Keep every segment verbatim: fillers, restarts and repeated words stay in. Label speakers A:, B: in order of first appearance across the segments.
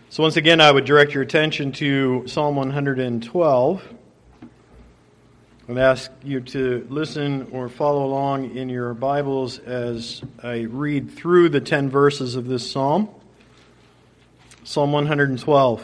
A: So once again, I would direct your attention to Psalm one hundred twelve. I would ask you to listen or follow along in your Bibles as I read through the ten verses of this psalm. Psalm one hundred twelve.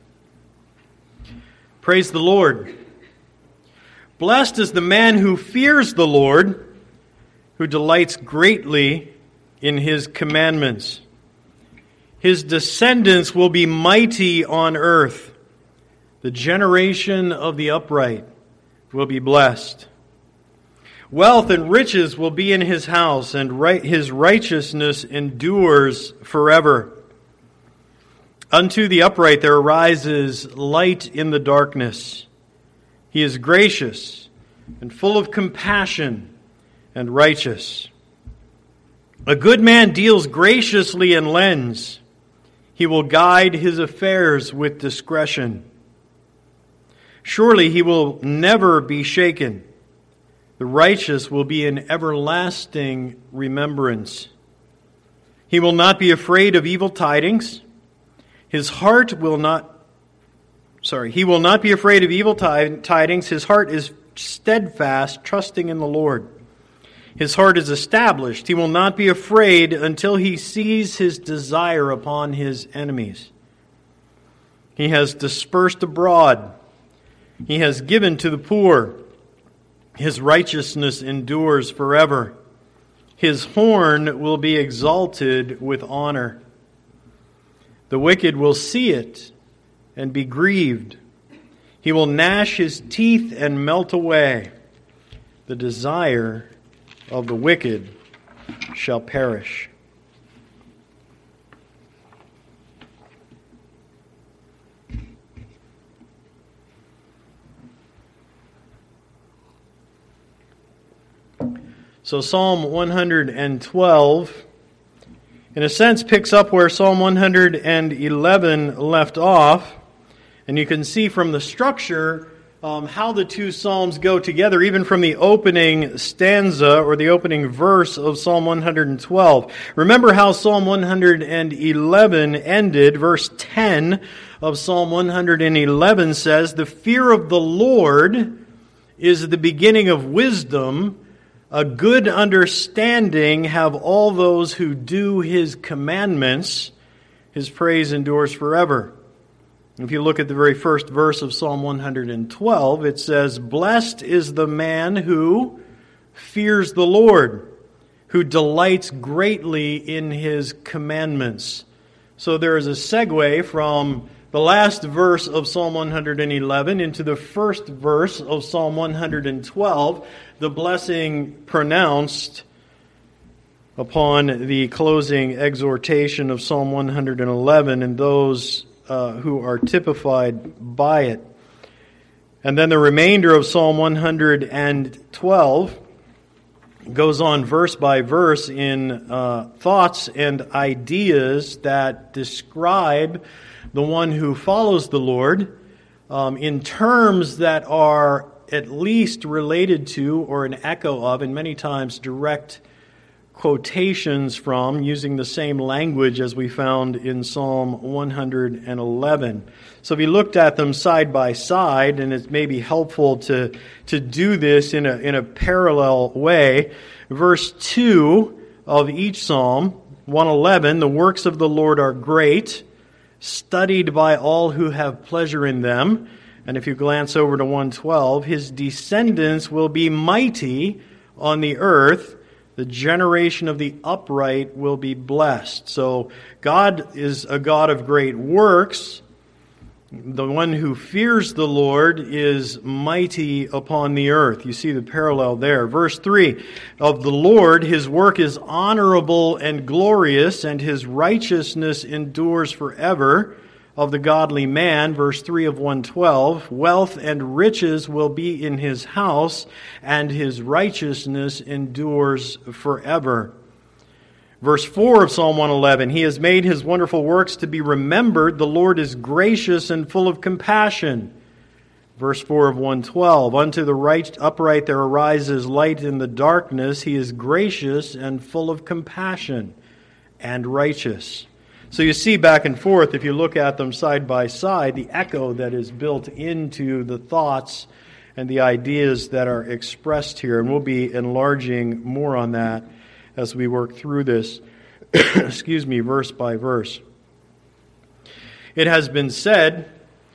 A: Praise the Lord. Blessed is the man who fears the Lord, who delights greatly in His commandments. His descendants will be mighty on earth. The generation of the upright will be blessed. Wealth and riches will be in his house, and right, his righteousness endures forever. Unto the upright there arises light in the darkness. He is gracious and full of compassion and righteous. A good man deals graciously and lends. He will guide his affairs with discretion. Surely he will never be shaken. The righteous will be in everlasting remembrance. He will not be afraid of evil tidings. His heart will not, sorry, he will not be afraid of evil tidings. His heart is steadfast, trusting in the Lord. His heart is established. He will not be afraid until he sees his desire upon his enemies. He has dispersed abroad. He has given to the poor. His righteousness endures forever. His horn will be exalted with honor. The wicked will see it and be grieved. He will gnash his teeth and melt away. The desire of the wicked shall perish. So Psalm one hundred twelve, in a sense, picks up where Psalm one hundred eleven left off. And you can see from the structure Um, how the two psalms go together, even from the opening stanza or the opening verse of Psalm one hundred twelve. Remember how Psalm one hundred eleven ended. Verse ten of Psalm one hundred eleven says, "The fear of the Lord is the beginning of wisdom. A good understanding have all those who do His commandments. His praise endures forever." If you look at the very first verse of Psalm one hundred twelve, it says, "Blessed is the man who fears the Lord, who delights greatly in His commandments." So there is a segue from the last verse of Psalm one hundred eleven into the first verse of Psalm one hundred twelve, the blessing pronounced upon the closing exhortation of Psalm one hundred eleven and those Uh, who are typified by it. And then the remainder of Psalm one hundred twelve goes on verse by verse in uh, thoughts and ideas that describe the one who follows the Lord um, in terms that are at least related to or an echo of, and many times direct quotations from, using the same language as we found in Psalm one hundred eleven. So if you looked at them side by side, and it may be helpful to, to do this in a, in a parallel way, verse two of each Psalm, one eleven, "The works of the Lord are great, studied by all who have pleasure in them." And if you glance over to one twelve, "His descendants will be mighty on the earth. The generation of the upright will be blessed." So God is a God of great works. The one who fears the Lord is mighty upon the earth. You see the parallel there. Verse three, "Of the Lord His work is honorable and glorious, and His righteousness endures forever. Of the godly man," verse three of one twelve, "wealth and riches will be in his house, and his righteousness endures forever." Verse four of Psalm one eleven, "He has made His wonderful works to be remembered. The Lord is gracious and full of compassion." Verse four of one twelve, "Unto the right, upright there arises light in the darkness. He is gracious and full of compassion and righteous." So you see back and forth, if you look at them side by side, the echo that is built into the thoughts and the ideas that are expressed here. And we'll be enlarging more on that as we work through this, excuse me, verse by verse. It has been said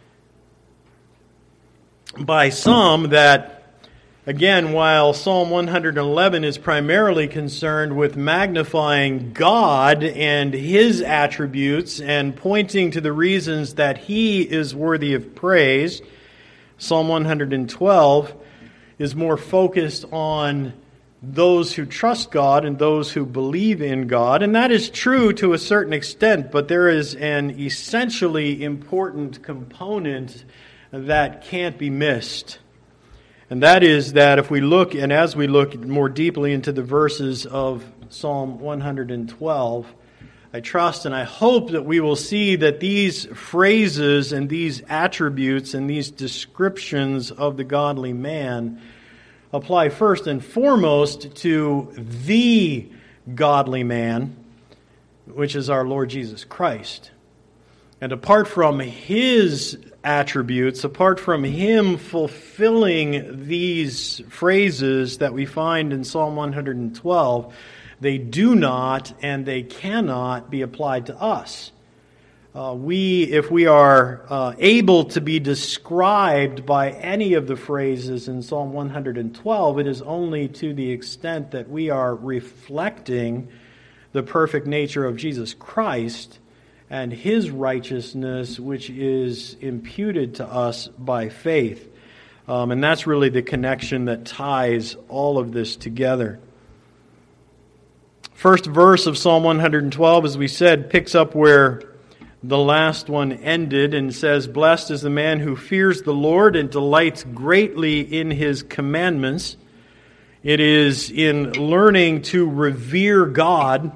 A: by some that, again, while Psalm one eleven is primarily concerned with magnifying God and His attributes and pointing to the reasons that He is worthy of praise, Psalm one twelve is more focused on those who trust God and those who believe in God. And that is true to a certain extent, but there is an essentially important component that can't be missed. And that is that if we look, and as we look more deeply into the verses of Psalm one twelve, I trust and I hope that we will see that these phrases and these attributes and these descriptions of the godly man apply first and foremost to the godly man, which is our Lord Jesus Christ. And apart from His attributes, apart from Him fulfilling these phrases that we find in Psalm one twelve, they do not and they cannot be applied to us. Uh, we, if we are uh, able to be described by any of the phrases in Psalm one twelve, it is only to the extent that we are reflecting the perfect nature of Jesus Christ and His righteousness, which is imputed to us by faith. Um, and that's really the connection that ties all of this together. First verse of Psalm one twelve, as we said, picks up where the last one ended and says, "Blessed is the man who fears the Lord and delights greatly in His commandments." It is in learning to revere God,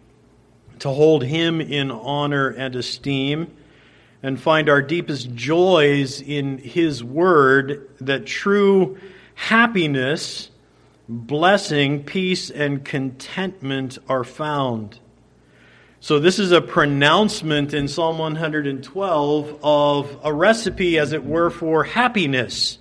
A: to hold Him in honor and esteem, and find our deepest joys in His Word, that true happiness, blessing, peace, and contentment are found. So this is a pronouncement in Psalm one twelve of a recipe, as it were, for happiness,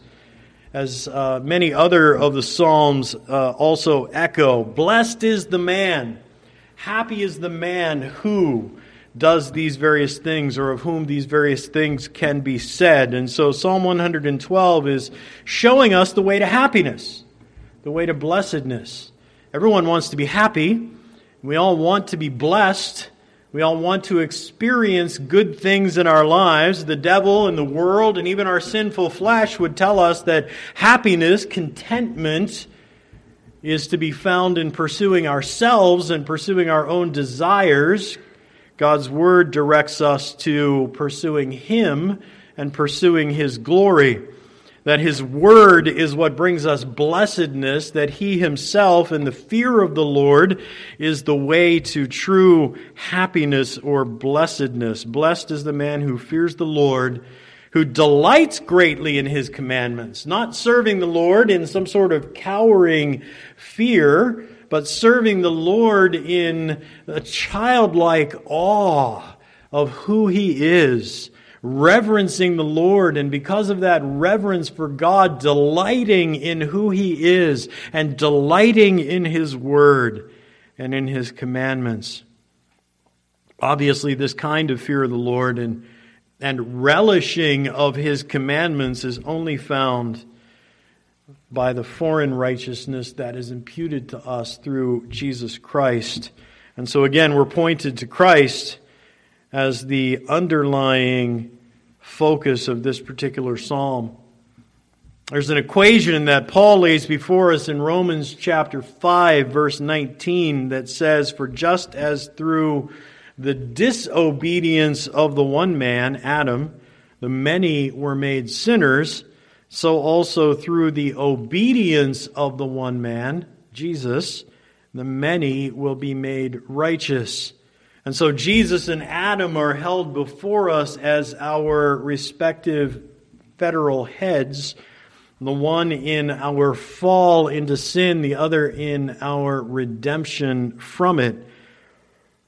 A: as uh, many other of the Psalms uh, also echo. Blessed is the man, happy is the man who does these various things, or of whom these various things can be said. And so Psalm one twelve is showing us the way to happiness, the way to blessedness. Everyone wants to be happy. We all want to be blessed. We all want to experience good things in our lives. The devil and the world and even our sinful flesh would tell us that happiness, contentment, is to be found in pursuing ourselves and pursuing our own desires. God's Word directs us to pursuing Him and pursuing His glory. That His Word is what brings us blessedness, that He Himself and the fear of the Lord is the way to true happiness or blessedness. Blessed is the man who fears the Lord, who delights greatly in His commandments, not serving the Lord in some sort of cowering fear, but serving the Lord in a childlike awe of who He is, reverencing the Lord, and because of that reverence for God, delighting in who He is and delighting in His Word and in His commandments. Obviously, this kind of fear of the Lord and, and relishing of His commandments is only found by the foreign righteousness that is imputed to us through Jesus Christ. And so again, we're pointed to Christ as the underlying focus of this particular psalm. There's an equation that Paul lays before us in Romans chapter five, verse nineteen, that says, "For just as through the disobedience of the one man, Adam, the many were made sinners, so also through the obedience of the one man, Jesus, the many will be made righteous." And so Jesus and Adam are held before us as our respective federal heads, the one in our fall into sin, the other in our redemption from it.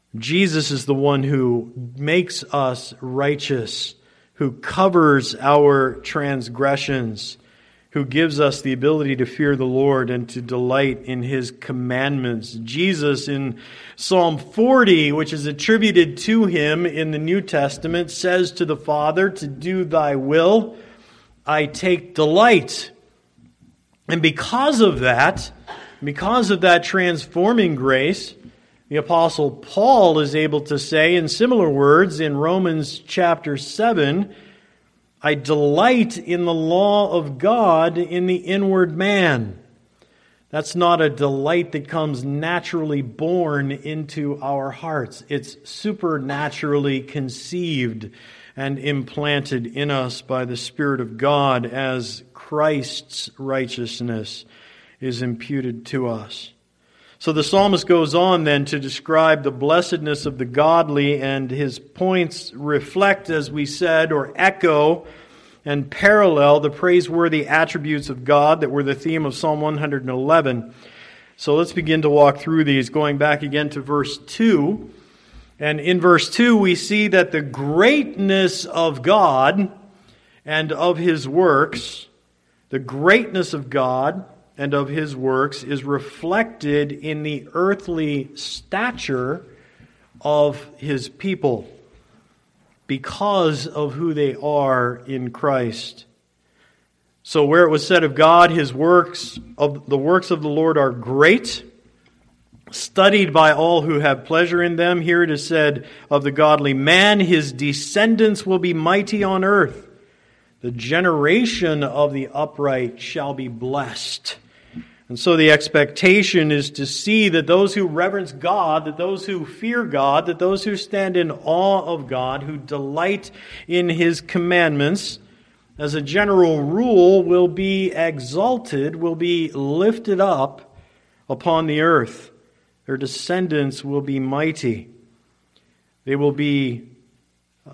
A: Jesus is the one who makes us righteous, who covers our transgressions, who gives us the ability to fear the Lord and to delight in His commandments. Jesus in Psalm forty, which is attributed to Him in the New Testament, says to the Father, "To do Thy will, I take delight." And because of that, because of that transforming grace, the Apostle Paul is able to say in similar words in Romans chapter seven, "I delight in the law of God in the inward man." That's not a delight that comes naturally born into our hearts. It's supernaturally conceived and implanted in us by the Spirit of God as Christ's righteousness is imputed to us. So the psalmist goes on then to describe the blessedness of the godly, and his points reflect, as we said, or echo and parallel the praiseworthy attributes of God that were the theme of Psalm one hundred eleven. So let's begin to walk through these, going back again to verse two. And in verse two we see that the greatness of God and of His works, the greatness of God and of His works is reflected in the earthly stature of His people because of who they are in Christ. So where it was said of God, His works, of the works of the Lord are great, studied by all who have pleasure in them. Here it is said of the godly man, His descendants will be mighty on earth. The generation of the upright shall be blessed. And so the expectation is to see that those who reverence God, that those who fear God, that those who stand in awe of God, who delight in His commandments, as a general rule, will be exalted, will be lifted up upon the earth. Their descendants will be mighty. They will be uh,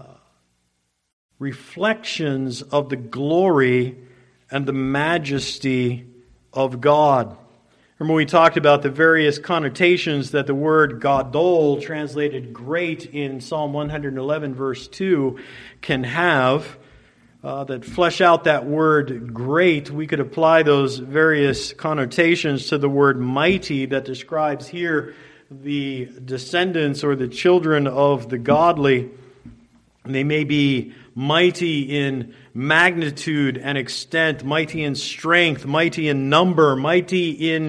A: reflections of the glory and the majesty of God. Remember we talked about the various connotations that the word gadol, translated great in Psalm one hundred eleven verse two, can have, uh, that flesh out that word great. We could apply those various connotations to the word mighty that describes here the descendants or the children of the godly. They may be mighty in magnitude and extent, mighty in strength, mighty in number, mighty in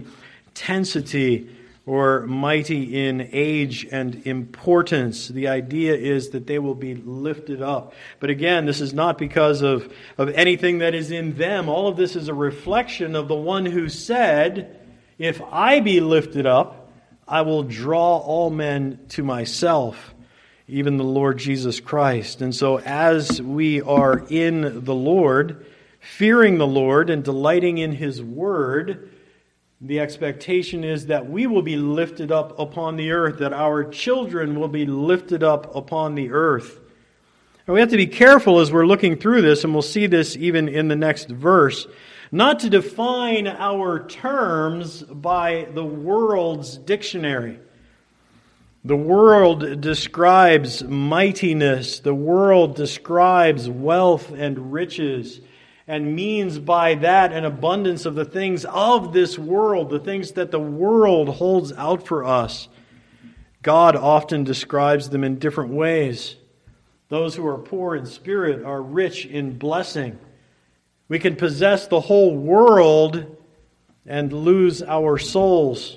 A: intensity, or mighty in age and importance. The idea is that they will be lifted up. But again, this is not because of, of anything that is in them. All of this is a reflection of the one who said, "If I be lifted up, I will draw all men to myself." Even the Lord Jesus Christ. And so as we are in the Lord, fearing the Lord and delighting in His Word, the expectation is that we will be lifted up upon the earth, that our children will be lifted up upon the earth. And we have to be careful as we're looking through this, and we'll see this even in the next verse, not to define our terms by the world's dictionary. The world describes mightiness. The world describes wealth and riches, and means by that an abundance of the things of this world, the things that the world holds out for us. God often describes them in different ways. Those who are poor in spirit are rich in blessing. We can possess the whole world and lose our souls.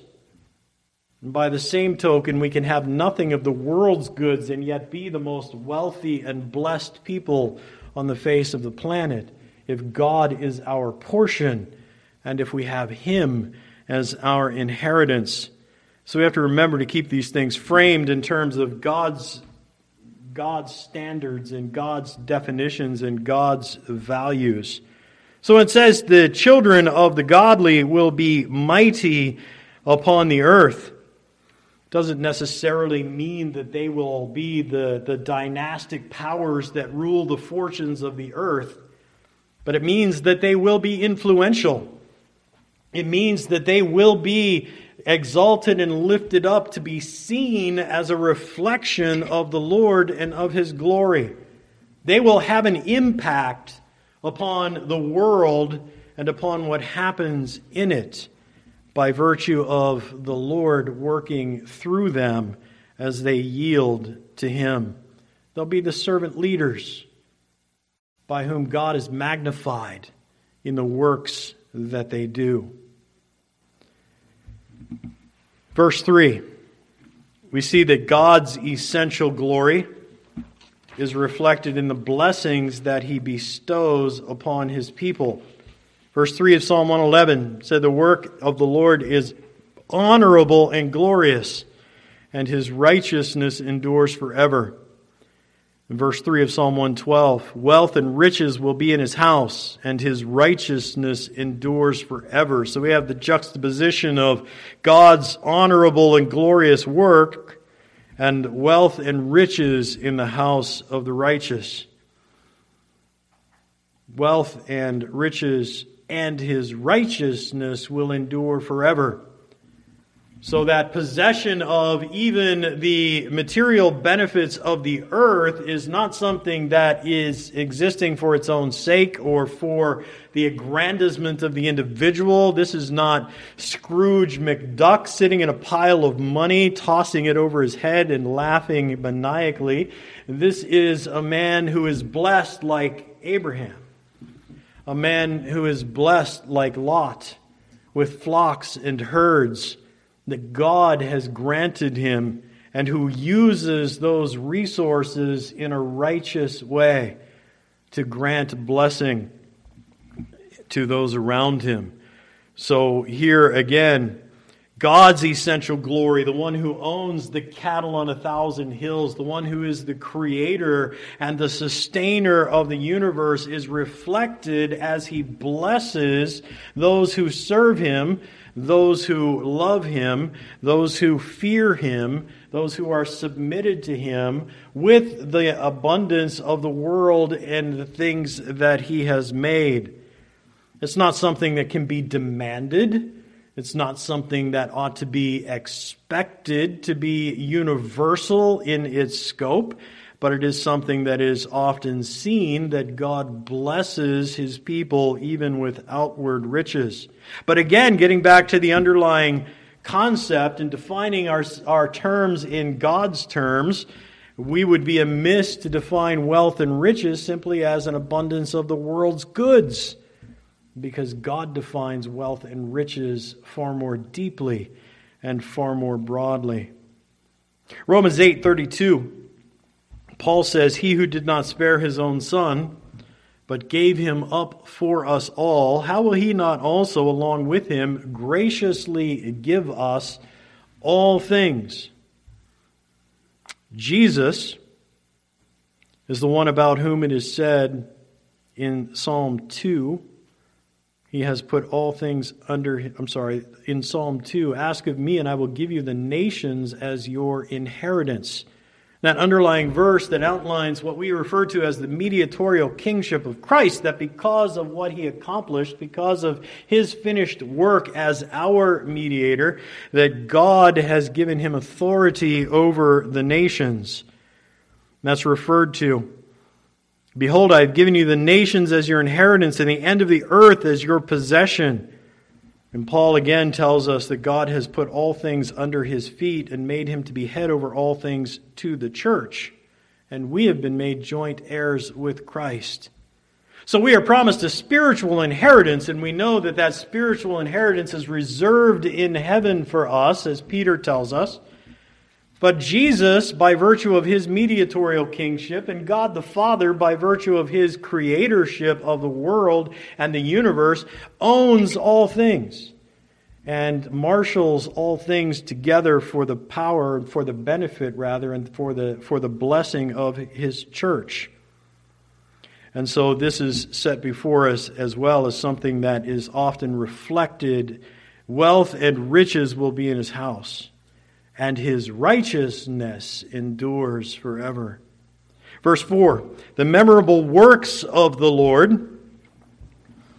A: And by the same token, we can have nothing of the world's goods and yet be the most wealthy and blessed people on the face of the planet if God is our portion and if we have Him as our inheritance. So we have to remember to keep these things framed in terms of God's, God's standards and God's definitions and God's values. So it says the children of the godly will be mighty upon the earth. Doesn't necessarily mean that they will be the, the dynastic powers that rule the fortunes of the earth, but it means that they will be influential. It means that they will be exalted and lifted up to be seen as a reflection of the Lord and of His glory. They will have an impact upon the world and upon what happens in it by virtue of the Lord working through them as they yield to Him. They'll be the servant leaders by whom God is magnified in the works that they do. Verse three, we see that God's essential glory is reflected in the blessings that He bestows upon His people. Verse three of Psalm one eleven said, "The work of the Lord is honorable and glorious, and His righteousness endures forever." In verse three of Psalm one twelve, "Wealth and riches will be in His house, and His righteousness endures forever." So we have the juxtaposition of God's honorable and glorious work and wealth and riches in the house of the righteous. Wealth and riches and His righteousness will endure forever. So that possession of even the material benefits of the earth is not something that is existing for its own sake or for the aggrandizement of the individual. This is not Scrooge McDuck sitting in a pile of money, tossing it over his head and laughing maniacally. This is a man who is blessed like Abraham. A man who is blessed like Lot, with flocks and herds that God has granted him, and who uses those resources in a righteous way to grant blessing to those around him. So here again, God's essential glory, the one who owns the cattle on a thousand hills, the one who is the creator and the sustainer of the universe, is reflected as He blesses those who serve Him, those who love Him, those who fear Him, those who are submitted to Him, with the abundance of the world and the things that He has made. It's not something that can be demanded. It's not something that ought to be expected to be universal in its scope, but it is something that is often seen that God blesses His people even with outward riches. But again, getting back to the underlying concept and defining our, our terms in God's terms, we would be amiss to define wealth and riches simply as an abundance of the world's goods, because God defines wealth and riches far more deeply and far more broadly. Romans eight thirty-two, Paul says, "He who did not spare His own Son, but gave Him up for us all, how will He not also, along with Him, graciously give us all things?" Jesus is the one about whom it is said in Psalm two, He has put all things under, I'm sorry, in Psalm two, "Ask of me and I will give you the nations as your inheritance." That underlying verse that outlines what we refer to as the mediatorial kingship of Christ, that because of what He accomplished, because of His finished work as our mediator, that God has given Him authority over the nations. And that's referred to, "Behold, I have given you the nations as your inheritance, and the end of the earth as your possession." And Paul again tells us that God has put all things under His feet and made Him to be head over all things to the church. And we have been made joint heirs with Christ. So we are promised a spiritual inheritance, and we know that that spiritual inheritance is reserved in heaven for us, as Peter tells us. But Jesus, by virtue of His mediatorial kingship, and God the Father, by virtue of His creatorship of the world and the universe, owns all things and marshals all things together for the power, for the benefit rather, and for the for the blessing of His church. And so this is set before us as well as something that is often reflected. Wealth and riches will be in His house, and His righteousness endures forever. Verse four, "The memorable works of the Lord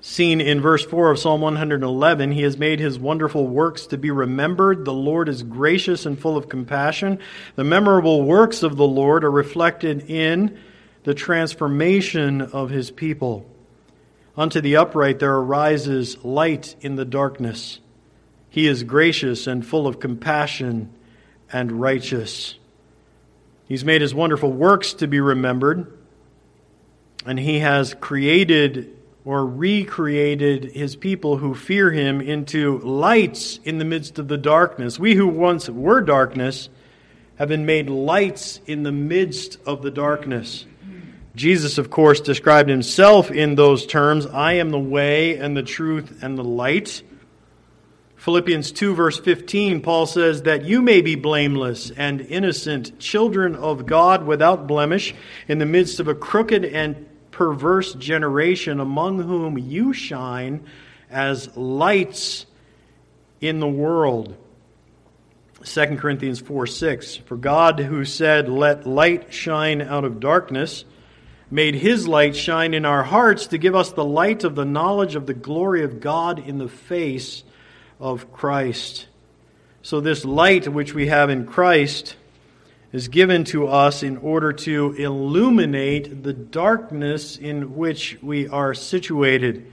A: Seen in verse four of Psalm one eleven, he has made his wonderful works to be remembered. The Lord is gracious and full of compassion. The memorable works of the Lord are reflected in the transformation of his people. Unto the upright there arises light in the darkness. He is gracious and full of compassion and righteous. He's made his wonderful works to be remembered, and he has created or recreated his people who fear him into lights in the midst of the darkness. We who once were darkness have been made lights in the midst of the darkness. Jesus, of course, described himself in those terms. I am the way and the truth and the light. Philippians two verse fifteen, Paul says that you may be blameless and innocent, children of God without blemish, in the midst of a crooked and perverse generation, among whom you shine as lights in the world. Second Corinthians four six, for God who said, let light shine out of darkness, made his light shine in our hearts to give us the light of the knowledge of the glory of God in the face of Christ. So this light which we have in Christ is given to us in order to illuminate the darkness in which we are situated,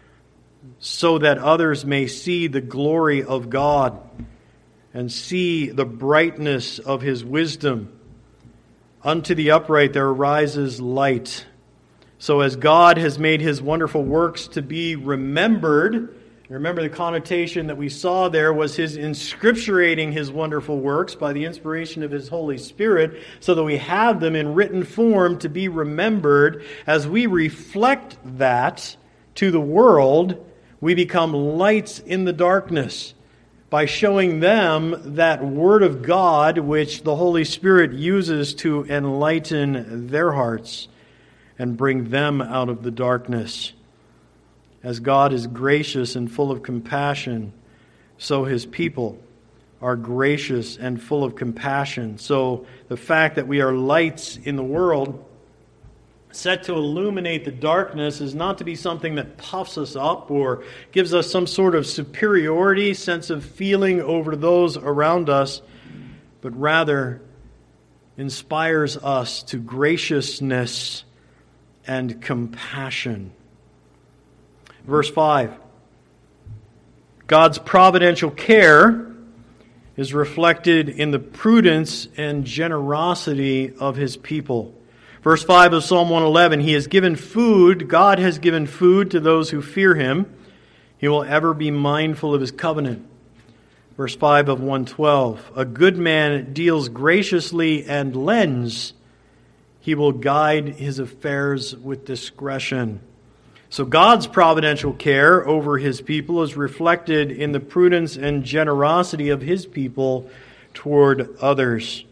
A: so that others may see the glory of God and see the brightness of his wisdom. Unto the upright there arises light. So as God has made his wonderful works to be remembered, remember the connotation that we saw there was his inscripturating his wonderful works by the inspiration of his Holy Spirit, so that we have them in written form to be remembered. As we reflect that to the world, we become lights in the darkness by showing them that Word of God which the Holy Spirit uses to enlighten their hearts and bring them out of the darkness. As God is gracious and full of compassion, so his people are gracious and full of compassion. So the fact that we are lights in the world, set to illuminate the darkness, is not to be something that puffs us up or gives us some sort of superiority, sense of feeling over those around us, but rather inspires us to graciousness and compassion. Verse five, God's providential care is reflected in the prudence and generosity of his people. Verse five of Psalm one eleven, he has given food, God has given food to those who fear him. He will ever be mindful of his covenant. Verse five of one twelve, a good man deals graciously and lends. He will guide his affairs with discretion. So God's providential care over his people is reflected in the prudence and generosity of his people toward others.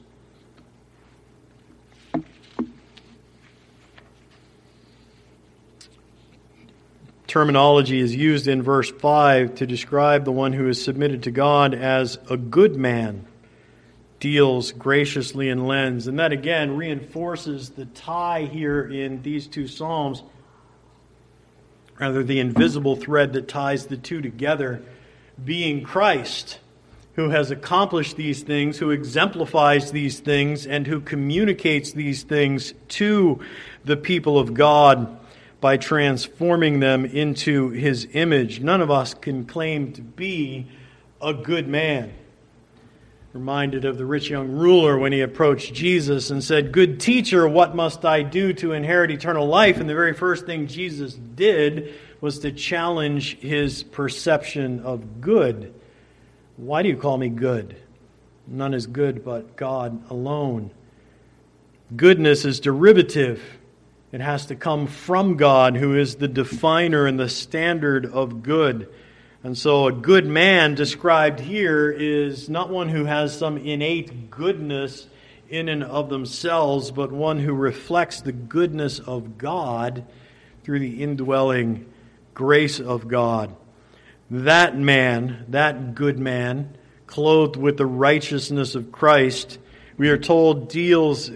A: Terminology is used in verse five to describe the one who is submitted to God as a good man, deals graciously and lends. And that again reinforces the tie here in these two Psalms, rather the invisible thread that ties the two together, being Christ, who has accomplished these things, who exemplifies these things, and who communicates these things to the people of God by transforming them into his image. None of us can claim to be a good man. Reminded of the rich young ruler when he approached Jesus and said, "Good teacher, what must I do to inherit eternal life?" And the very first thing Jesus did was to challenge his perception of good. Why do you call me good? None is good but God alone. Goodness is derivative. It has to come from God, who is the definer and the standard of good. And so a good man described here is not one who has some innate goodness in and of themselves, but one who reflects the goodness of God through the indwelling grace of God. That man, that good man, clothed with the righteousness of Christ, we are told deals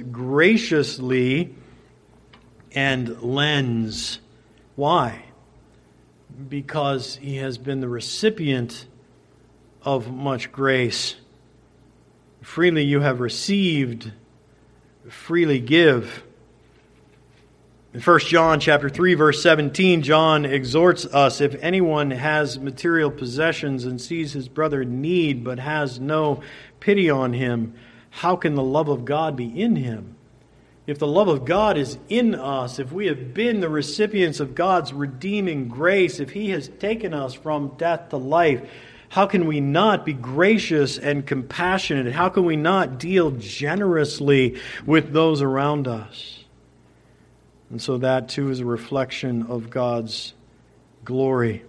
A: graciously and lends. Why? because he has been the recipient of much grace. Freely you have received, freely give. In First John chapter three, verse seventeen, John exhorts us, if anyone has material possessions and sees his brother in need but has no pity on him, how can the love of God be in him? If the love of God is in us, if we have been the recipients of God's redeeming grace, if He has taken us from death to life, how can we not be gracious and compassionate? How can we not deal generously with those around us? And so that too is a reflection of God's glory.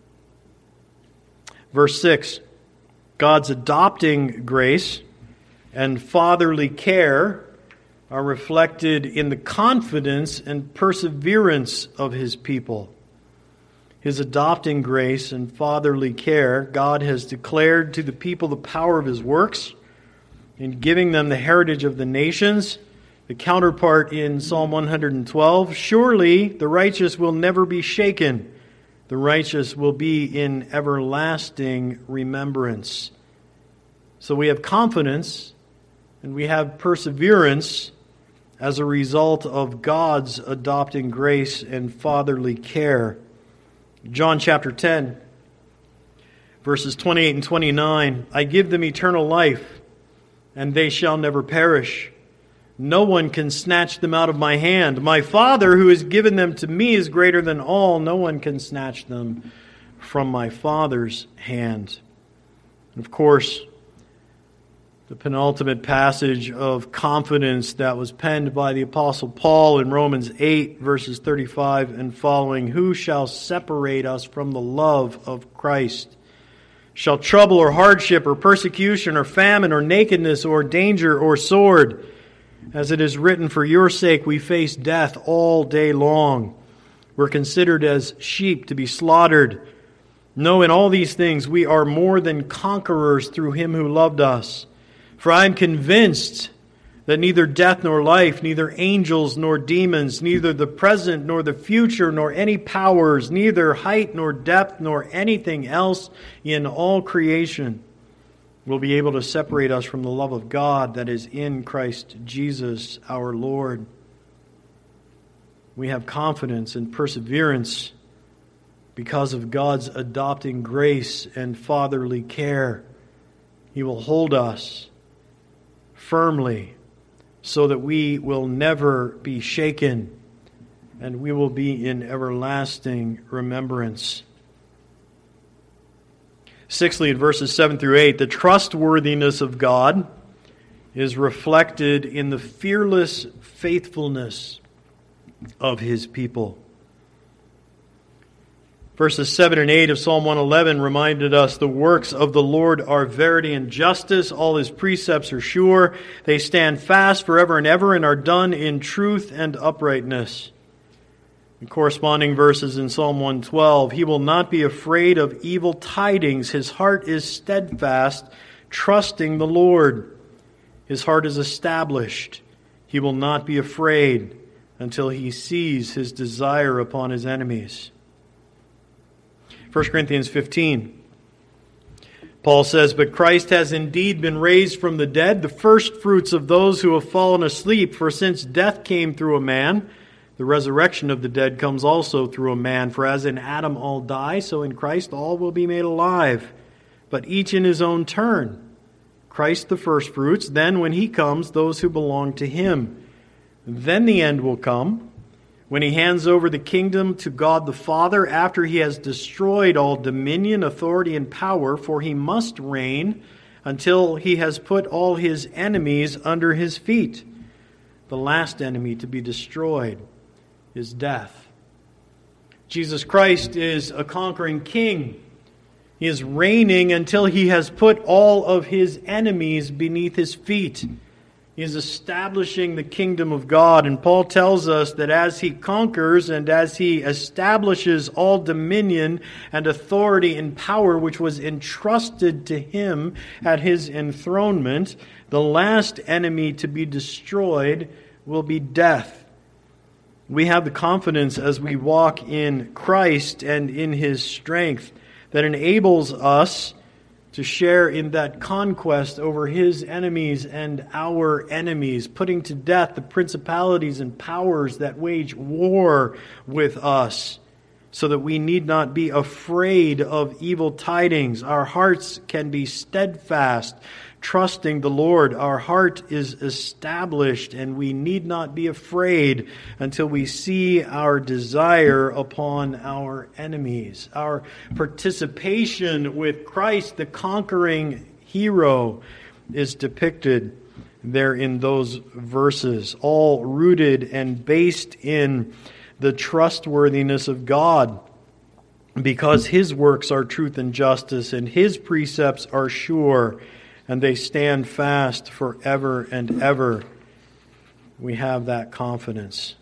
A: Verse six, God's adopting grace and fatherly care are reflected in the confidence and perseverance of His people. His adopting grace and fatherly care, God has declared to the people the power of His works in giving them the heritage of the nations. The counterpart in Psalm one hundred twelve, surely the righteous will never be shaken. The righteous will be in everlasting remembrance. So we have confidence and we have perseverance as a result of God's adopting grace and fatherly care. John chapter ten, verses twenty-eight and twenty-nine, I give them eternal life, and they shall never perish. No one can snatch them out of my hand. My Father who has given them to me is greater than all. No one can snatch them from my Father's hand. And of course, the penultimate passage of confidence that was penned by the Apostle Paul in Romans eight, verses thirty-five and following, who shall separate us from the love of Christ? Shall trouble or hardship or persecution or famine or nakedness or danger or sword? As it is written, for your sake we face death all day long. We're considered as sheep to be slaughtered. No, in all these things we are more than conquerors through Him who loved us. For I am convinced that neither death nor life, neither angels nor demons, neither the present nor the future, nor any powers, neither height nor depth, nor anything else in all creation will be able to separate us from the love of God that is in Christ Jesus our Lord. We have confidence and perseverance because of God's adopting grace and fatherly care. He will hold us firmly so that we will never be shaken and we will be in everlasting remembrance. Sixthly, in verses seven through eight, the trustworthiness of God is reflected in the fearless faithfulness of His people. Verses seven and eight of Psalm one eleven reminded us, the works of the Lord are verity and justice. All His precepts are sure. They stand fast forever and ever and are done in truth and uprightness. In corresponding verses in Psalm one twelve, He will not be afraid of evil tidings. His heart is steadfast, trusting the Lord. His heart is established. He will not be afraid until He sees His desire upon His enemies. First Corinthians fifteen. Paul says, but Christ has indeed been raised from the dead, the first fruits of those who have fallen asleep. For since death came through a man, the resurrection of the dead comes also through a man. For as in Adam all die, so in Christ all will be made alive, but each in his own turn. Christ the first fruits, then when He comes, those who belong to Him. Then the end will come, when He hands over the kingdom to God the Father, after He has destroyed all dominion, authority, and power, for He must reign until He has put all His enemies under His feet. The last enemy to be destroyed is death. Jesus Christ is a conquering king. He is reigning until He has put all of His enemies beneath His feet. He is establishing the kingdom of God. And Paul tells us that as He conquers and as He establishes all dominion and authority and power which was entrusted to Him at His enthronement, the last enemy to be destroyed will be death. We have the confidence as we walk in Christ and in His strength that enables us to share in that conquest over His enemies and our enemies, putting to death the principalities and powers that wage war with us, so that we need not be afraid of evil tidings. Our hearts can be steadfast, trusting the Lord. Our heart is established, and we need not be afraid until we see our desire upon our enemies. Our participation with Christ, the conquering hero, is depicted there in those verses, all rooted and based in the trustworthiness of God, because His works are truth and justice, and His precepts are sure, and they stand fast forever and ever. We have that confidence.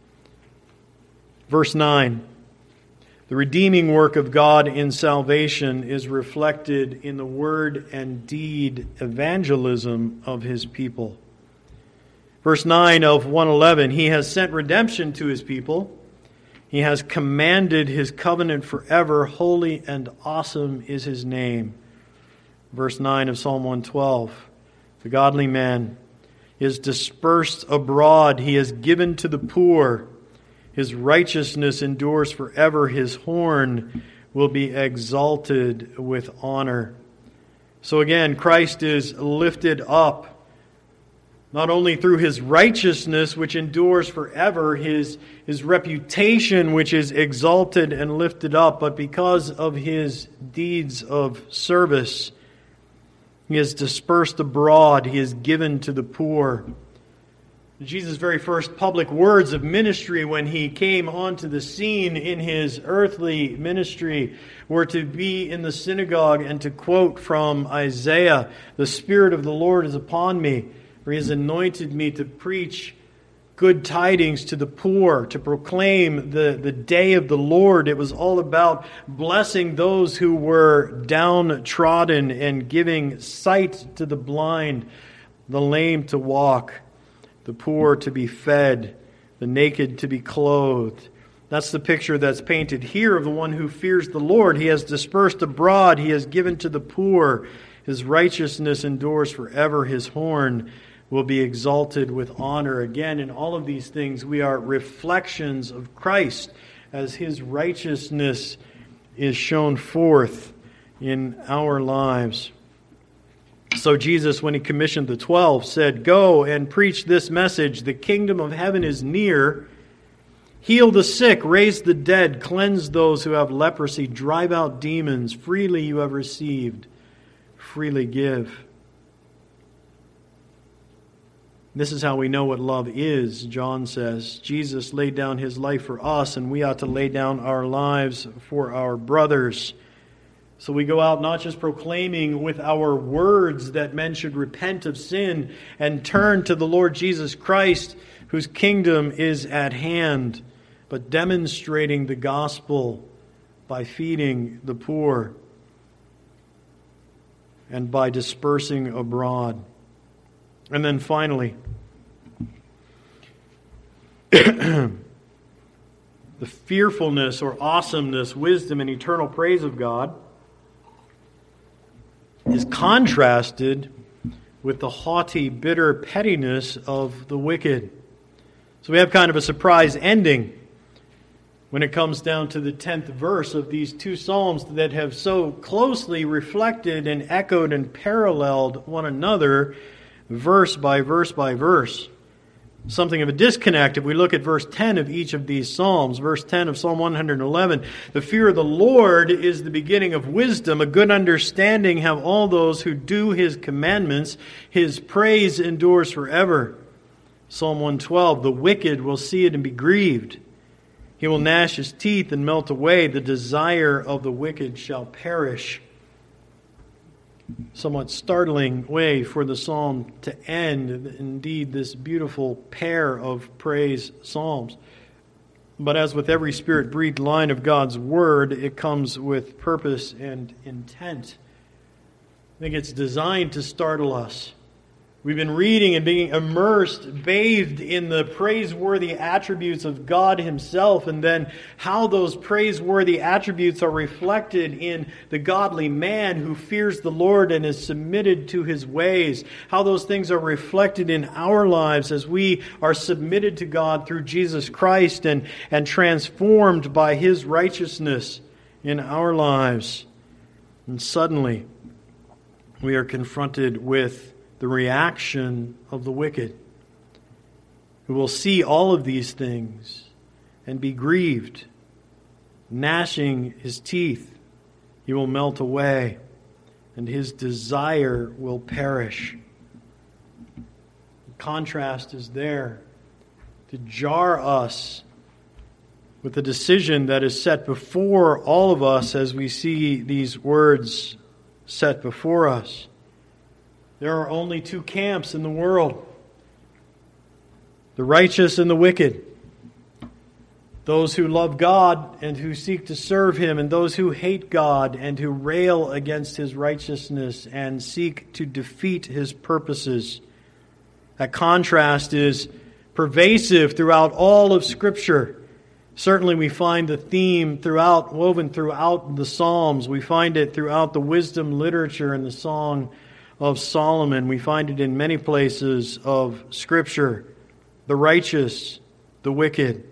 A: Verse nine. The redeeming work of God in salvation is reflected in the word and deed evangelism of His people. Verse nine of one eleven, He has sent redemption to His people. He has commanded His covenant forever. Holy and awesome is His name. Verse nine of Psalm one twelve, the godly man is dispersed abroad. He is given to the poor. His righteousness endures forever. His horn will be exalted with honor. So again, Christ is lifted up, not only through His righteousness, which endures forever, His, His reputation, which is exalted and lifted up, but because of His deeds of service. He is dispersed abroad. He is given to the poor. Jesus' very first public words of ministry when He came onto the scene in His earthly ministry were to be in the synagogue and to quote from Isaiah, "The Spirit of the Lord is upon me, for He has anointed me to preach good tidings to the poor, to proclaim the, the day of the Lord." It was all about blessing those who were downtrodden and giving sight to the blind, the lame to walk, the poor to be fed, the naked to be clothed. That's the picture that's painted here of the one who fears the Lord. He has dispersed abroad. He has given to the poor. His righteousness endures forever. His horn will be exalted with honor. Again, in all of these things, we are reflections of Christ as His righteousness is shown forth in our lives. So Jesus, when He commissioned the twelve, said, "Go and preach this message. The kingdom of heaven is near. Heal the sick, raise the dead, cleanse those who have leprosy, drive out demons. Freely you have received, freely give." This is how we know what love is, John says. Jesus laid down His life for us, and we ought to lay down our lives for our brothers. So we go out not just proclaiming with our words that men should repent of sin and turn to the Lord Jesus Christ, whose kingdom is at hand, but demonstrating the gospel by feeding the poor and by dispersing abroad. And then finally, the fearfulness or awesomeness, wisdom, and eternal praise of God is contrasted with the haughty, bitter pettiness of the wicked. So we have kind of a surprise ending when it comes down to the tenth verse of these two psalms that have so closely reflected and echoed and paralleled one another, verse by verse by verse. Something of a disconnect if we look at verse ten of each of these psalms. Verse ten of Psalm one eleven, "The fear of the Lord is the beginning of wisdom. A good understanding have all those who do His commandments. His praise endures forever." Psalm one twelve, "The wicked will see it and be grieved. He will gnash his teeth and melt away. The desire of the wicked shall perish." Somewhat startling way for the psalm to end, indeed, this beautiful pair of praise psalms. But as with every Spirit-breathed line of God's Word, it comes with purpose and intent. I think it's designed to startle us. We've been reading and being immersed, bathed in the praiseworthy attributes of God Himself, and then how those praiseworthy attributes are reflected in the godly man who fears the Lord and is submitted to His ways. How those things are reflected in our lives as we are submitted to God through Jesus Christ and, and transformed by His righteousness in our lives. And suddenly, we are confronted with the reaction of the wicked, who will see all of these things and be grieved, gnashing his teeth. He will melt away, and his desire will perish. The contrast is there to jar us with the decision that is set before all of us as we see these words set before us. There are only two camps in the world: the righteous and the wicked. Those who love God and who seek to serve Him, and those who hate God and who rail against His righteousness and seek to defeat His purposes. That contrast is pervasive throughout all of Scripture. Certainly we find the theme throughout, woven throughout the Psalms. We find it throughout the wisdom literature and the Song of Solomon. We find it in many places of Scripture. The righteous, the wicked.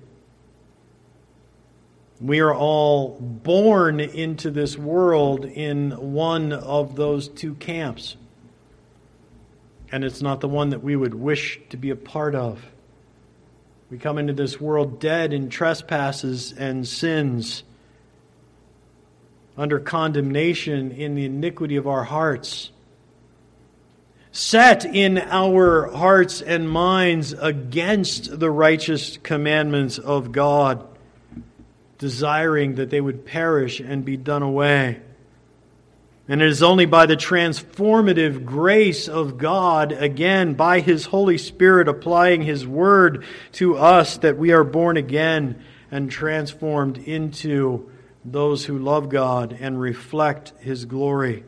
A: We are all born into this world in one of those two camps. And it's not the one that we would wish to be a part of. We come into this world dead in trespasses and sins, under condemnation in the iniquity of our hearts, set in our hearts and minds against the righteous commandments of God, desiring that they would perish and be done away. And it is only by the transformative grace of God, again, by His Holy Spirit applying His Word to us, that we are born again and transformed into those who love God and reflect His glory.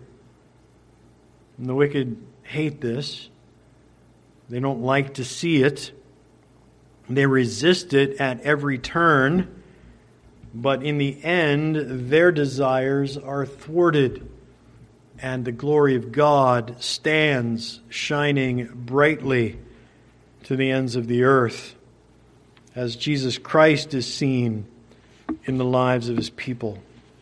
A: And the wicked hate this. They don't like to see it. They resist it at every turn. But in the end, their desires are thwarted, and the glory of God stands shining brightly to the ends of the earth as Jesus Christ is seen in the lives of His people.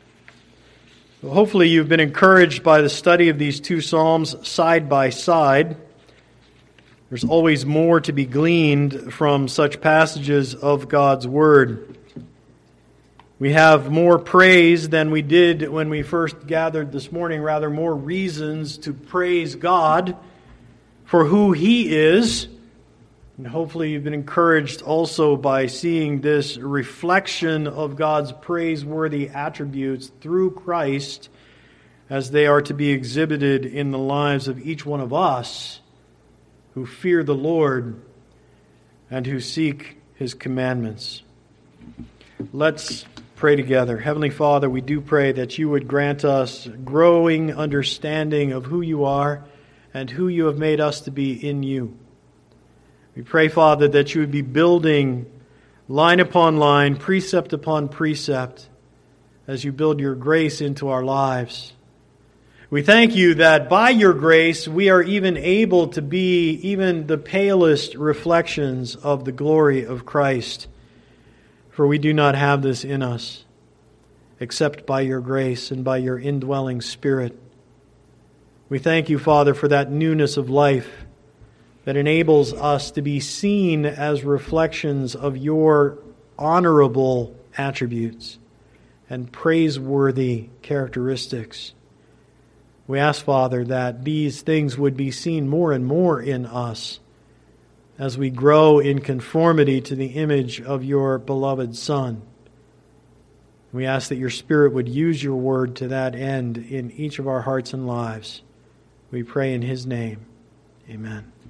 A: Well, hopefully you've been encouraged by the study of these two Psalms side by side. There's always more to be gleaned from such passages of God's Word. We have more praise than we did when we first gathered this morning, rather more reasons to praise God for who He is. And hopefully you've been encouraged also by seeing this reflection of God's praiseworthy attributes through Christ as they are to be exhibited in the lives of each one of us who fear the Lord and who seek His commandments. Let's pray together. Heavenly Father, we do pray that You would grant us growing understanding of who You are and who You have made us to be in You. We pray, Father, that You would be building line upon line, precept upon precept, as You build Your grace into our lives. We thank You that by Your grace we are even able to be even the palest reflections of the glory of Christ. For we do not have this in us, except by Your grace and by Your indwelling Spirit. We thank You, Father, for that newness of life that enables us to be seen as reflections of Your honorable attributes and praiseworthy characteristics. We ask, Father, that these things would be seen more and more in us as we grow in conformity to the image of Your beloved Son. We ask that Your Spirit would use Your Word to that end in each of our hearts and lives. We pray in His name. Amen.